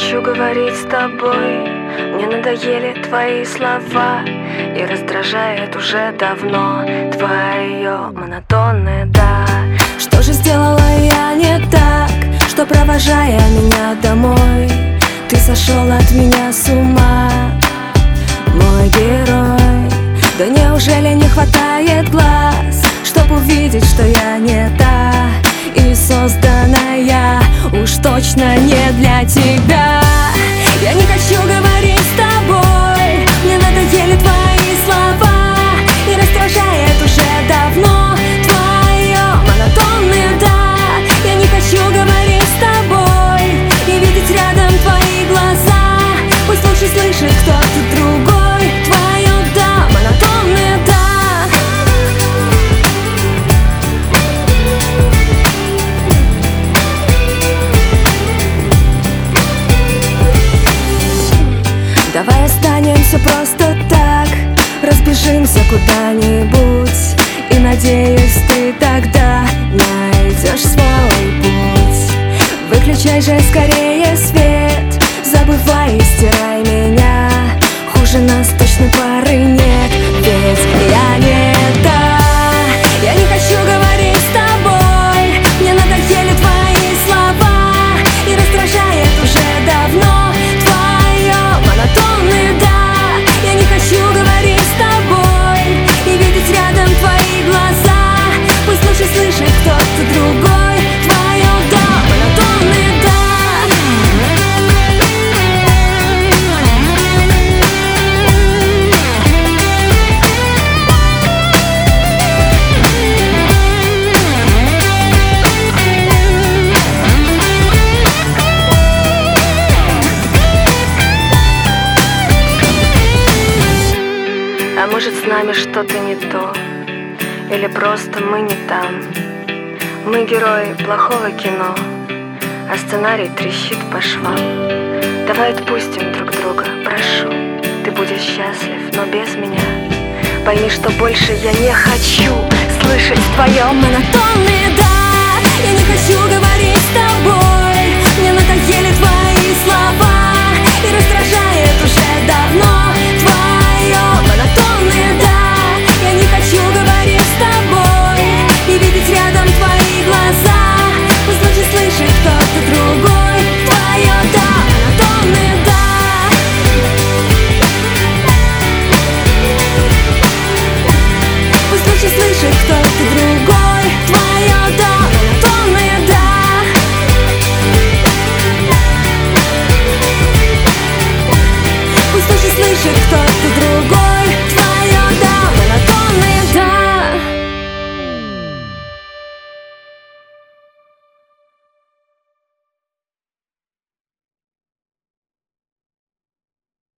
хочу говорить с тобой. Мне надоели твои слова, и раздражает уже давно твое монотонное «да». Что же сделала я не так, что, провожая меня домой, ты сошел от меня с ума, мой герой? Да неужели не хватает глаз, чтоб увидеть, что я не та, и созданная уж точно не для тебя? Я не хочу говорить с тобой, мне надоели твои слова, и раздражает уже давно твое монотонное «да». Я не хочу говорить с тобой и видеть рядом твои глаза. Пусть лучше слышит кто-то другой твое «да», монотонное «да». Давай останемся просто так, разбежимся куда-нибудь, и, надеюсь, ты тогда найдешь свой путь. Выключай же скорее свет, забывай и стирай меня. Хуже нас точно пары нет, ведь я не та. Я не хочу говорить с тобой, мне надоели твои слова, и раздражает уже давно твое монотонное «да». Я не хочу говорить с тобой и видеть рядом твои глаза. Пусть лучше слышит кто-то другой твое «да», монотонное «да». А может, с нами что-то не то, или просто мы не там. Мы герои плохого кино, а сценарий трещит по швам. Давай отпустим друг друга, прошу. Ты будешь счастлив, но без меня. Пойми, что больше я не хочу слышать твое монотонное «да». Я не хочу говорить с тобой, мне надоели твои слова, и раздражает уже давно твое монотонное «да». Я не хочу говорить с тобой и видеть рядом твои глаза. Пусть лучше слышит кто-то другой твое «да», монотонное «да». Пусть лучше слышит кто-то другой твое «да», монотонное «да». Пусть лучше слышит кто-то